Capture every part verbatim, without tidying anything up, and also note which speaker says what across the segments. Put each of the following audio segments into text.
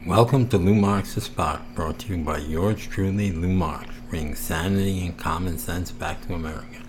Speaker 1: Welcome to Lou Marks The Spot, brought to you by yours truly, Lou Marks, bringing sanity and common sense back to America.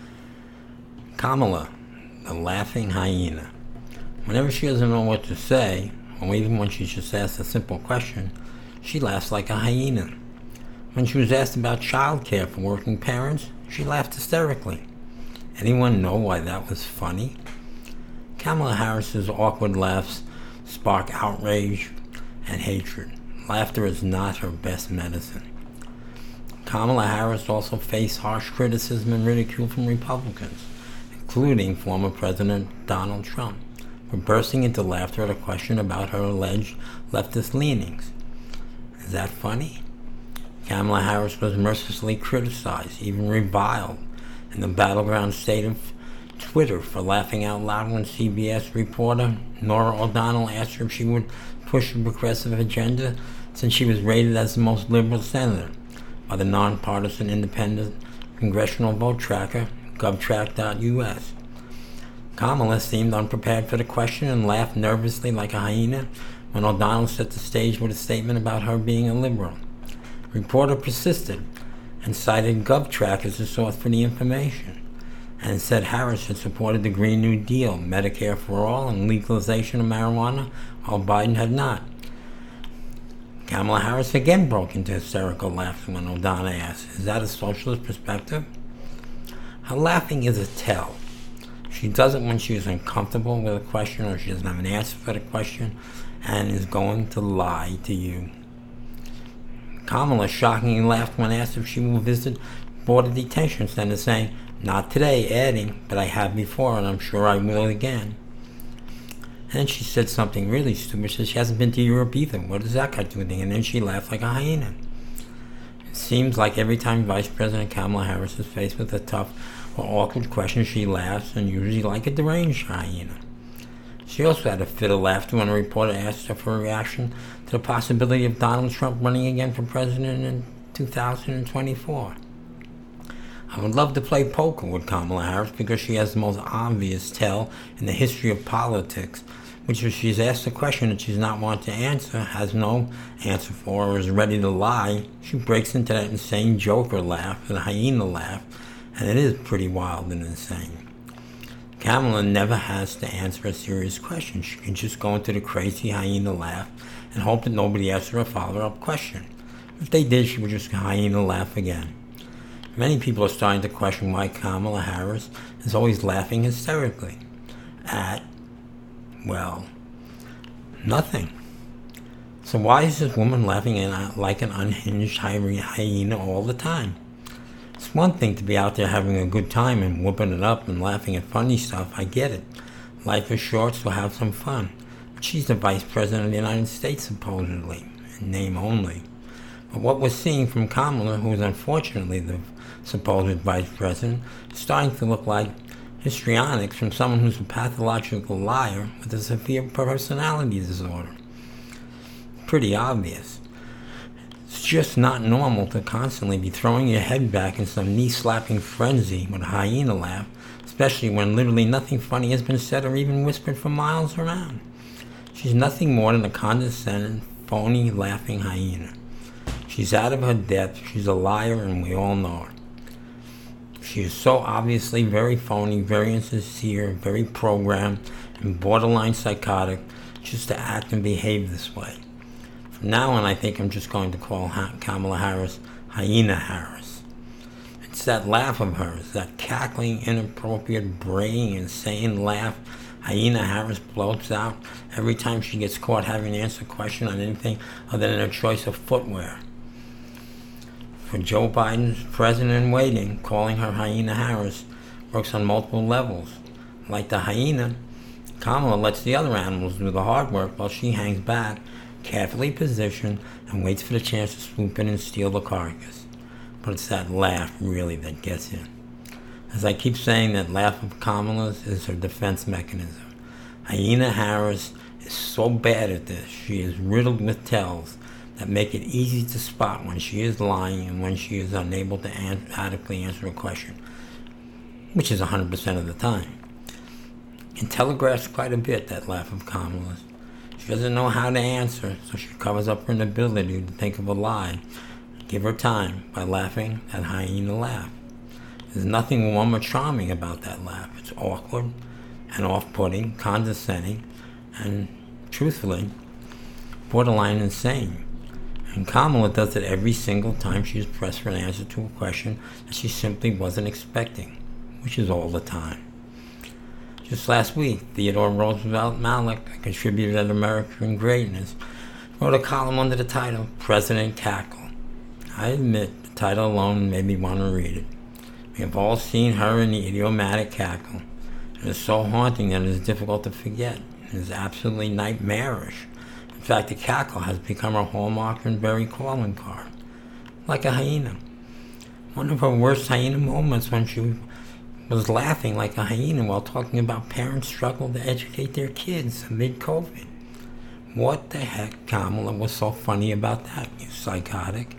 Speaker 1: Kamala, the laughing hyena. Whenever she doesn't know what to say, or even when she's just asked a simple question, she laughs like a hyena. When she was asked about child care for working parents, she laughed hysterically. Anyone know why that was funny? Kamala Harris's awkward laughs spark outrage and hatred. Laughter is not her best medicine. Kamala Harris also faced harsh criticism and ridicule from Republicans, including former President Donald Trump, for bursting into laughter at a question about her alleged leftist leanings. Is that funny? Kamala Harris was mercilessly criticized, even reviled, in the battleground state of Twitter for laughing out loud when C B S reporter Norah O'Donnell asked her if she would push a progressive agenda since she was rated as the most liberal senator by the nonpartisan independent congressional vote tracker GovTrack dot U S. Kamala seemed unprepared for the question and laughed nervously like a hyena when O'Donnell set the stage with a statement about her being a liberal. The reporter persisted and cited GovTrack as the source for the information, and said Harris had supported the Green New Deal, Medicare for All, and legalization of marijuana, while Biden had not. Kamala Harris again broke into hysterical laughter when O'Donnell asked, "Is that a socialist perspective?" Her laughing is a tell. She does it when she is uncomfortable with a question or she doesn't have an answer for the question and is going to lie to you. Kamala shockingly laughed when asked if she will visit border detention centers, saying, "Not today," adding, "but I have before and I'm sure I will again." And then she said something really stupid. She said she hasn't been to Europe either. What does that got to do with it? And then she laughed like a hyena. It seems like every time Vice President Kamala Harris is faced with a tough or awkward question, she laughs, and usually like a deranged hyena. She also had a fit of laughter when a reporter asked her for a reaction to the possibility of Donald Trump running again for president in two thousand twenty-four. I would love to play poker with Kamala Harris because she has the most obvious tell in the history of politics, which if she's asked a question that she's not wanting to answer, has no answer for, or is ready to lie, she breaks into that insane Joker laugh, the hyena laugh, and it is pretty wild and insane. Kamala never has to answer a serious question. She can just go into the crazy hyena laugh and hope that nobody asks her a follow-up question. If they did, she would just hyena laugh again. Many people are starting to question why Kamala Harris is always laughing hysterically at, well, nothing. So why is this woman laughing in, like an unhinged hyena all the time? It's one thing to be out there having a good time and whooping it up and laughing at funny stuff. I get it. Life is short, so have some fun. But she's the Vice President of the United States, supposedly, in name only. But what we're seeing from Kamala, who is unfortunately the supposed Vice President, is starting to look like histrionics from someone who's a pathological liar with a severe personality disorder. Pretty obvious. It's just not normal to constantly be throwing your head back in some knee-slapping frenzy with a hyena laugh, especially when literally nothing funny has been said or even whispered for miles around. She's nothing more than a condescending, phony, laughing hyena. She's out of her depth, she's a liar, and we all know her. She is so obviously very phony, very insincere, very programmed, and borderline psychotic just to act and behave this way. From now on, I think I'm just going to call ha- Kamala Harris Hyena Harris. It's that laugh of hers, that cackling, inappropriate, braying, insane laugh Hyena Harris blows out every time she gets caught having to answer a question on anything other than her choice of footwear. For Joe Biden's president-in-waiting, calling her Hyena Harris works on multiple levels. Like the hyena, Kamala lets the other animals do the hard work while she hangs back, carefully positioned, and waits for the chance to swoop in and steal the carcass. But it's that laugh, really, that gets in. As I keep saying, that laugh of Kamala's is her defense mechanism. Hyena Harris is so bad at this, she is riddled with tells that make it easy to spot when she is lying and when she is unable to an- adequately answer a question, which is one hundred percent of the time. It telegraphs quite a bit, that laugh of Kamala's. She doesn't know how to answer, so she covers up her inability to think of a lie. Give her time by laughing that hyena laugh. There's nothing warm or charming about that laugh. It's awkward and off-putting, condescending, and, truthfully, borderline insane. And Kamala does it every single time she's pressed for an answer to a question that she simply wasn't expecting, which is all the time. Just last week, Theodore Roosevelt Malik, a contributor at American Greatness, wrote a column under the title, President Cackle. I admit, the title alone made me want to read it. We have all seen her in the idiomatic cackle. It is so haunting that it is difficult to forget. It is absolutely nightmarish. In fact, the cackle has become her hallmark and very calling card. Like a hyena. One of her worst hyena moments when she was laughing like a hyena while talking about parents' struggle to educate their kids amid COVID. What the heck, Kamala, was so funny about that, you psychotic?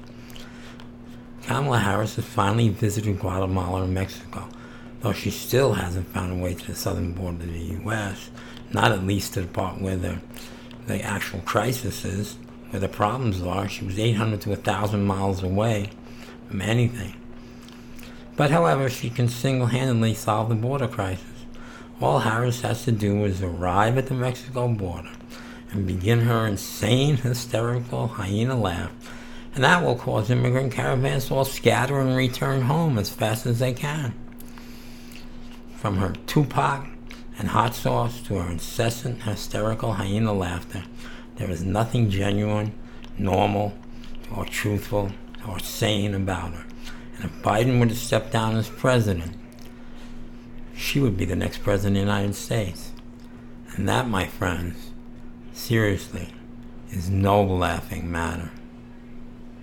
Speaker 1: Kamala Harris has finally visited Guatemala and Mexico, though she still hasn't found a way to the southern border of the U S, not at least to the part where the the actual crisis is, where the problems are. She was eight hundred to one thousand miles away from anything. But however, she can single-handedly solve the border crisis. All Harris has to do is arrive at the Mexico border and begin her insane, hysterical hyena laugh, and that will cause immigrant caravans to all scatter and return home as fast as they can. From her Tupac and hot sauce to her incessant, hysterical hyena laughter, there is nothing genuine, normal, or truthful, or sane about her. And if Biden were to step down as president, she would be the next president of the United States. And that, my friends, seriously, is no laughing matter.